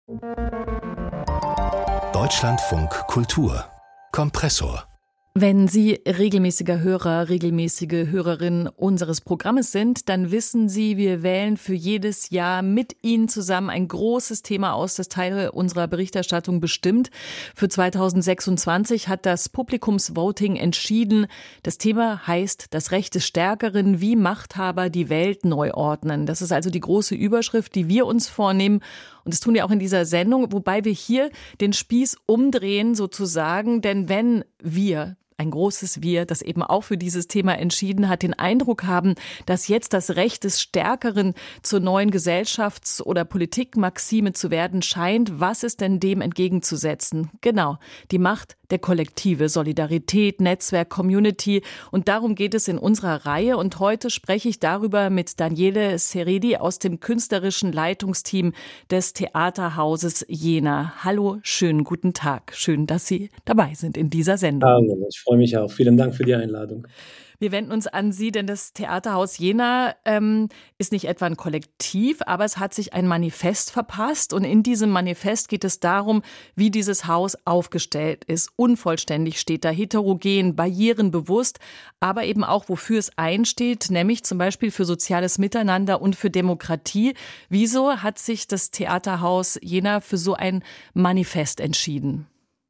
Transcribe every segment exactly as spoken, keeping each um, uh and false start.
Deutschlandfunk Kultur Kompressor. Wenn Sie regelmäßiger Hörer, regelmäßige Hörerin unseres Programmes sind, dann wissen Sie, wir wählen für jedes Jahr mit Ihnen zusammen ein großes Thema aus, das Teil unserer Berichterstattung bestimmt. Für zweitausendsechsundzwanzig hat das Publikumsvoting entschieden. Das Thema heißt das Recht des Stärkeren, wie Machthaber die Welt neu ordnen. Das ist also die große Überschrift, die wir uns vornehmen. Und das tun wir auch in dieser Sendung, wobei wir hier den Spieß umdrehen sozusagen. Denn wenn wir, ein großes Wir, das eben auch für dieses Thema entschieden hat, den Eindruck haben, dass jetzt das Recht des Stärkeren zur neuen Gesellschafts- oder Politikmaxime zu werden scheint, was ist denn dem entgegenzusetzen? Genau, die Macht der Kollektive, Solidarität, Netzwerk, Community. Und darum geht es in unserer Reihe. Und heute spreche ich darüber mit Daniele Seredi aus dem künstlerischen Leitungsteam des Theaterhauses Jena. Hallo, schönen guten Tag. Schön, dass Sie dabei sind in dieser Sendung. Hallo, ich freue mich auch. Vielen Dank für die Einladung. Wir wenden uns an Sie, denn das Theaterhaus Jena ähm, ist nicht etwa ein Kollektiv, aber es hat sich ein Manifest verpasst. Und in diesem Manifest geht es darum, wie dieses Haus aufgestellt ist. Unvollständig steht da, heterogen, barrierenbewusst, aber eben auch, wofür es einsteht, nämlich zum Beispiel für soziales Miteinander und für Demokratie. Wieso hat sich das Theaterhaus Jena für so ein Manifest entschieden?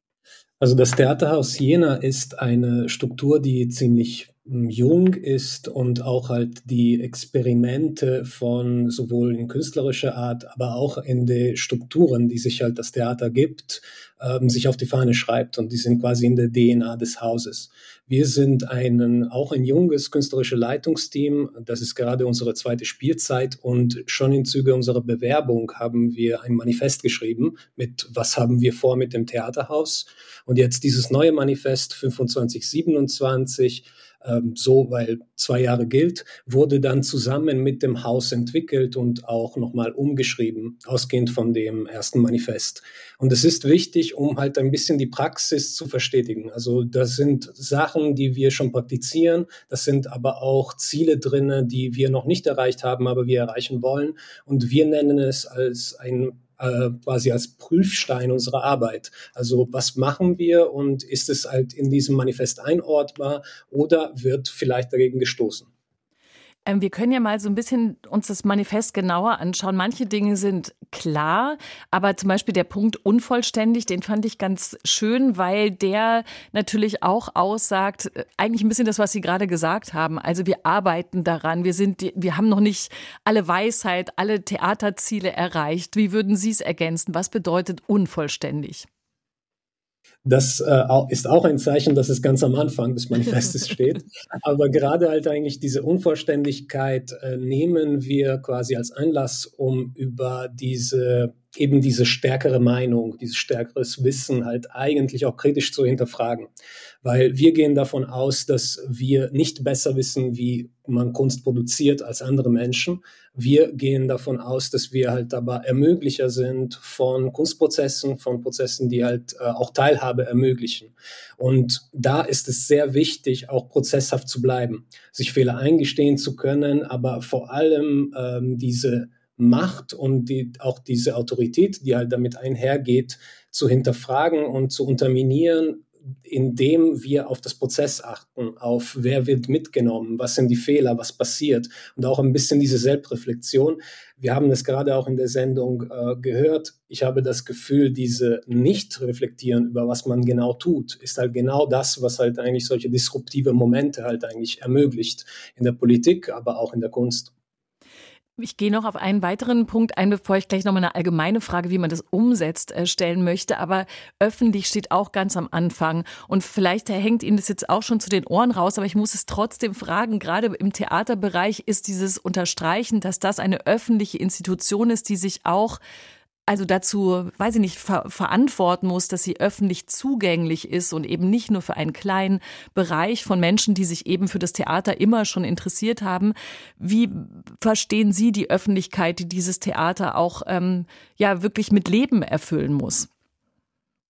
Also das Theaterhaus Jena ist eine Struktur, die ziemlich jung ist und auch halt die Experimente von sowohl in künstlerischer Art, aber auch in den Strukturen, die sich halt das Theater gibt, ähm, sich auf die Fahne schreibt, und die sind quasi in der D N A des Hauses. Wir sind ein, auch ein junges künstlerisches Leitungsteam, das ist gerade unsere zweite Spielzeit, und schon in Züge unserer Bewerbung haben wir ein Manifest geschrieben mit was haben wir vor mit dem Theaterhaus, und jetzt dieses neue Manifest fünfundzwanzig siebenundzwanzig, so, weil zwei Jahre gilt, wurde dann zusammen mit dem Haus entwickelt und auch nochmal umgeschrieben, ausgehend von dem ersten Manifest. Und es ist wichtig, um halt ein bisschen die Praxis zu verstetigen. Also das sind Sachen, die wir schon praktizieren, das sind aber auch Ziele drin, die wir noch nicht erreicht haben, aber wir erreichen wollen. Und wir nennen es als ein quasi als Prüfstein unserer Arbeit. Also was machen wir, und ist es halt in diesem Manifest einordbar oder wird vielleicht dagegen gestoßen? Ähm, wir können ja mal so ein bisschen uns das Manifest genauer anschauen. Manche Dinge sind klar, aber zum Beispiel der Punkt unvollständig, den fand ich ganz schön, weil der natürlich auch aussagt, eigentlich ein bisschen das, was Sie gerade gesagt haben. Also wir arbeiten daran, wir sind, wir haben noch nicht alle Weisheit, alle Theaterziele erreicht. Wie würden Sie es ergänzen? Was bedeutet unvollständig? Das äh, ist auch ein Zeichen, dass es ganz am Anfang des Manifestes steht. Aber gerade halt eigentlich diese Unvollständigkeit äh, nehmen wir quasi als Anlass, um über diese eben diese stärkere Meinung, dieses stärkeres Wissen halt eigentlich auch kritisch zu hinterfragen. Weil wir gehen davon aus, dass wir nicht besser wissen, wie man Kunst produziert als andere Menschen. Wir gehen davon aus, dass wir halt aber Ermöglicher sind von Kunstprozessen, von Prozessen, die halt äh, auch Teilhabe ermöglichen. Und da ist es sehr wichtig, auch prozesshaft zu bleiben, sich Fehler eingestehen zu können, aber vor allem ähm, diese Macht und die, auch diese Autorität, die halt damit einhergeht, zu hinterfragen und zu unterminieren, indem wir auf das Prozess achten, auf wer wird mitgenommen, was sind die Fehler, was passiert, und auch ein bisschen diese Selbstreflexion. Wir haben das gerade auch in der Sendung äh, gehört. Ich habe das Gefühl, diese Nicht-Reflektieren über was man genau tut, ist halt genau das, was halt eigentlich solche disruptive Momente halt eigentlich ermöglicht in der Politik, aber auch in der Kunst. Ich gehe noch auf einen weiteren Punkt ein, bevor ich gleich noch mal eine allgemeine Frage, wie man das umsetzt, stellen möchte. Aber öffentlich steht auch ganz am Anfang. Und vielleicht hängt Ihnen das jetzt auch schon zu den Ohren raus, aber ich muss es trotzdem fragen. Gerade im Theaterbereich ist dieses Unterstreichen, dass das eine öffentliche Institution ist, die sich auch also dazu, weiß ich nicht, ver- verantworten muss, dass sie öffentlich zugänglich ist und eben nicht nur für einen kleinen Bereich von Menschen, die sich eben für das Theater immer schon interessiert haben. Wie verstehen Sie die Öffentlichkeit, die dieses Theater auch ähm, ja wirklich mit Leben erfüllen muss?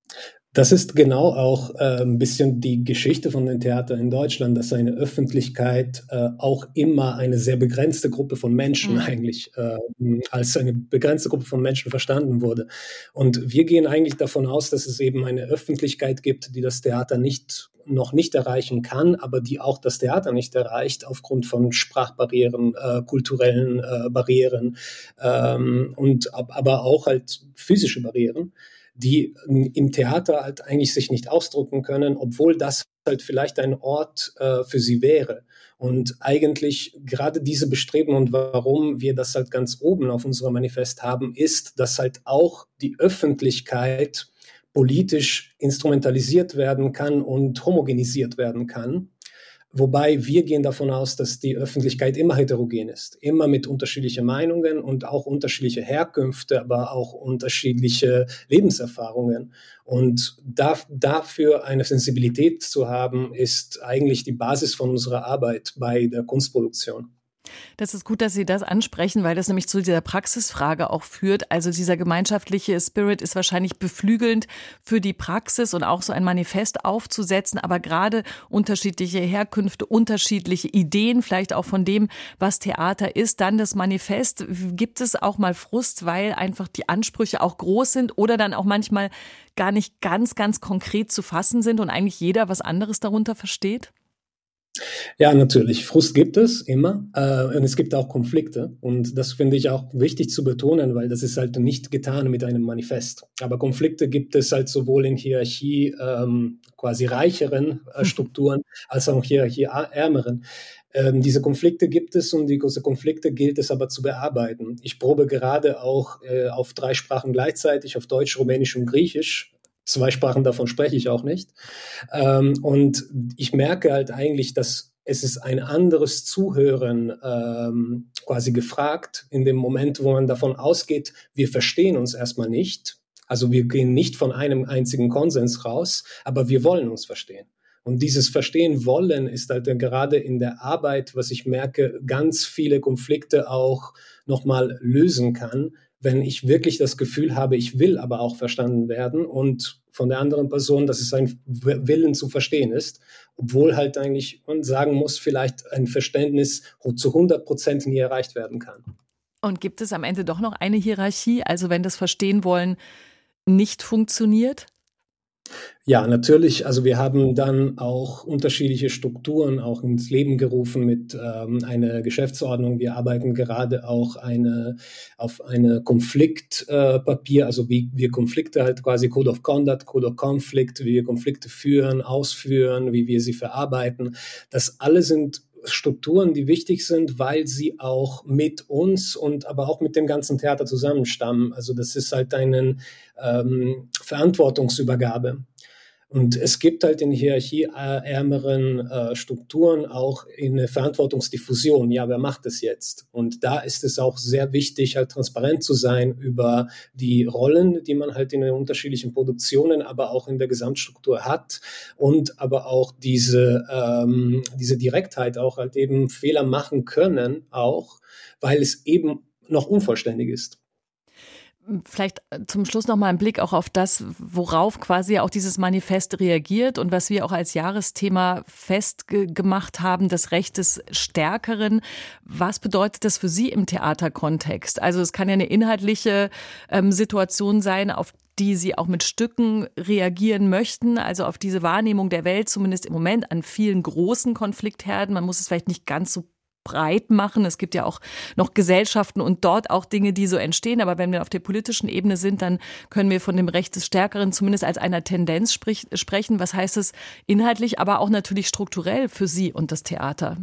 Das ist genau auch äh, ein bisschen die Geschichte von dem Theater in Deutschland, dass seine Öffentlichkeit äh, auch immer eine sehr begrenzte Gruppe von Menschen Mhm. eigentlich äh, als eine begrenzte Gruppe von Menschen verstanden wurde. Und wir gehen eigentlich davon aus, dass es eben eine Öffentlichkeit gibt, die das Theater nicht noch nicht erreichen kann, aber die auch das Theater nicht erreicht aufgrund von Sprachbarrieren, äh, kulturellen äh, Barrieren ähm, und ab, aber auch halt physische Barrieren, die im Theater halt eigentlich sich nicht ausdrücken können, obwohl das halt vielleicht ein Ort äh, für sie wäre. Und eigentlich gerade diese Bestreben und warum wir das halt ganz oben auf unserem Manifest haben, ist, dass halt auch die Öffentlichkeit politisch instrumentalisiert werden kann und homogenisiert werden kann. Wobei wir gehen davon aus, dass die Öffentlichkeit immer heterogen ist, immer mit unterschiedlichen Meinungen und auch unterschiedliche Herkünfte, aber auch unterschiedliche Lebenserfahrungen. Und da, dafür eine Sensibilität zu haben, ist eigentlich die Basis von unserer Arbeit bei der Kunstproduktion. Das ist gut, dass Sie das ansprechen, weil das nämlich zu dieser Praxisfrage auch führt. Also dieser gemeinschaftliche Spirit ist wahrscheinlich beflügelnd für die Praxis und auch so ein Manifest aufzusetzen. Aber gerade unterschiedliche Herkünfte, unterschiedliche Ideen, vielleicht auch von dem, was Theater ist, dann das Manifest. Gibt es auch mal Frust, weil einfach die Ansprüche auch groß sind oder dann auch manchmal gar nicht ganz, ganz konkret zu fassen sind und eigentlich jeder was anderes darunter versteht? Ja, natürlich. Frust gibt es immer äh, und es gibt auch Konflikte und das finde ich auch wichtig zu betonen, weil das ist halt nicht getan mit einem Manifest. Aber Konflikte gibt es halt sowohl in Hierarchie ähm, quasi reicheren äh, Strukturen als auch Hierarchie ärmeren. Ähm, diese Konflikte gibt es und diese Konflikte gilt es aber zu bearbeiten. Ich probe gerade auch äh, auf drei Sprachen gleichzeitig, auf Deutsch, Rumänisch und Griechisch. Zwei Sprachen davon spreche ich auch nicht. Ähm, und ich merke halt eigentlich, dass es ist ein anderes Zuhören ähm, quasi gefragt, in dem Moment, wo man davon ausgeht, wir verstehen uns erstmal nicht. Also wir gehen nicht von einem einzigen Konsens raus, aber wir wollen uns verstehen. Und dieses Verstehen wollen ist halt gerade in der Arbeit, was ich merke, ganz viele Konflikte auch nochmal lösen kann, wenn ich wirklich das Gefühl habe, ich will aber auch verstanden werden und von der anderen Person, dass es ein Willen zu verstehen ist, obwohl halt eigentlich man sagen muss, vielleicht ein Verständnis zu hundert Prozent nie erreicht werden kann. Und gibt es am Ende doch noch eine Hierarchie? Also wenn das Verstehen wollen nicht funktioniert? Ja, natürlich. Also wir haben dann auch unterschiedliche Strukturen auch ins Leben gerufen mit ähm, einer Geschäftsordnung. Wir arbeiten gerade auch eine, auf eine Konfliktpapier, äh, also wie wir Konflikte halt quasi Code of Conduct, Code of Conflict, wie wir Konflikte führen, ausführen, wie wir sie verarbeiten. Das alle sind Strukturen, die wichtig sind, weil sie auch mit uns und aber auch mit dem ganzen Theater zusammenstammen. Also das ist halt eine ähm, Verantwortungsübergabe. Und es gibt halt in hierarchieärmeren äh, Strukturen auch eine Verantwortungsdiffusion. Ja, wer macht es jetzt? Und da ist es auch sehr wichtig, halt transparent zu sein über die Rollen, die man halt in den unterschiedlichen Produktionen, aber auch in der Gesamtstruktur hat. Und aber auch diese, ähm, diese Direktheit auch halt eben Fehler machen können, auch, weil es eben noch unvollständig ist. Vielleicht zum Schluss noch mal ein Blick auch auf das, worauf quasi auch dieses Manifest reagiert und was wir auch als Jahresthema festgemacht haben, das Recht des Stärkeren. Was bedeutet das für Sie im Theaterkontext? Also es kann ja eine inhaltliche ähm, Situation sein, auf die Sie auch mit Stücken reagieren möchten, also auf diese Wahrnehmung der Welt, zumindest im Moment an vielen großen Konfliktherden. Man muss es vielleicht nicht ganz so breit machen. Es gibt ja auch noch Gesellschaften und dort auch Dinge, die so entstehen. Aber wenn wir auf der politischen Ebene sind, dann können wir von dem Recht des Stärkeren zumindest als einer Tendenz sprich, sprechen. Was heißt es inhaltlich, aber auch natürlich strukturell für Sie und das Theater?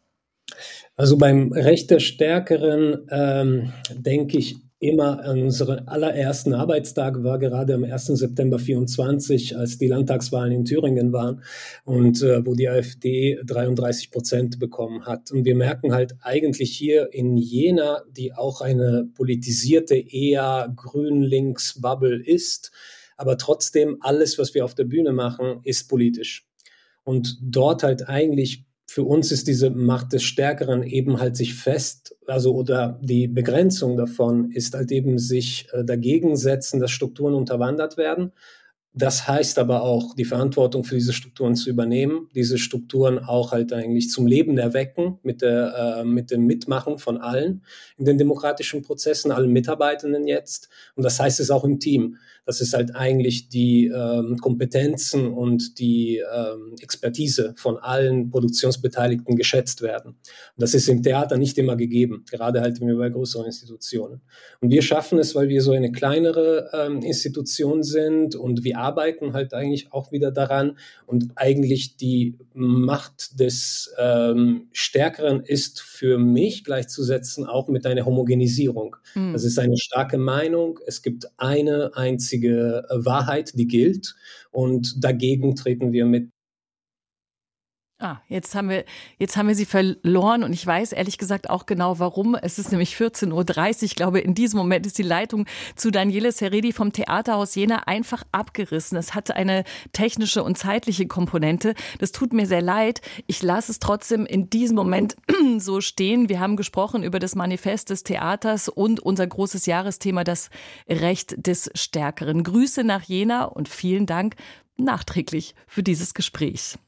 Also beim Recht der Stärkeren ähm, denke ich immer an unseren allerersten Arbeitstag, war gerade am ersten September vierundzwanzig, als die Landtagswahlen in Thüringen waren und äh, wo die AfD dreiunddreißig Prozent bekommen hat. Und wir merken halt eigentlich hier in Jena, die auch eine politisierte, eher grün-links-Bubble ist, aber trotzdem alles, was wir auf der Bühne machen, ist politisch. Und dort halt eigentlich für uns ist diese Macht des Stärkeren eben halt sich fest, also oder die Begrenzung davon ist halt eben sich äh, dagegen setzen, dass Strukturen unterwandert werden, Das heißt aber auch, die Verantwortung für diese Strukturen zu übernehmen, diese Strukturen auch halt eigentlich zum Leben erwecken mit der, äh, mit dem Mitmachen von allen in den demokratischen Prozessen, allen Mitarbeitenden jetzt. Und das heißt es auch im Team. Das ist halt eigentlich die ähm, Kompetenzen und die ähm, Expertise von allen Produktionsbeteiligten geschätzt werden. Und das ist im Theater nicht immer gegeben, gerade halt bei größeren Institutionen. Und wir schaffen es, weil wir so eine kleinere ähm, Institution sind und wir arbeiten halt eigentlich auch wieder daran und eigentlich die Macht des ähm, Stärkeren ist für mich gleichzusetzen auch mit einer Homogenisierung. Mhm. Das ist eine starke Meinung. Es gibt eine einzige Wahrheit, die gilt und dagegen treten wir mit. Ah, jetzt haben wir, jetzt haben wir sie verloren und ich weiß ehrlich gesagt auch genau warum. Es ist nämlich vierzehn Uhr dreißig. Ich glaube, in diesem Moment ist die Leitung zu Daniele Seredi vom Theaterhaus Jena einfach abgerissen. Es hatte eine technische und zeitliche Komponente. Das tut mir sehr leid. Ich lasse es trotzdem in diesem Moment so stehen. Wir haben gesprochen über das Manifest des Theaters und unser großes Jahresthema, das Recht des Stärkeren. Grüße nach Jena und vielen Dank nachträglich für dieses Gespräch.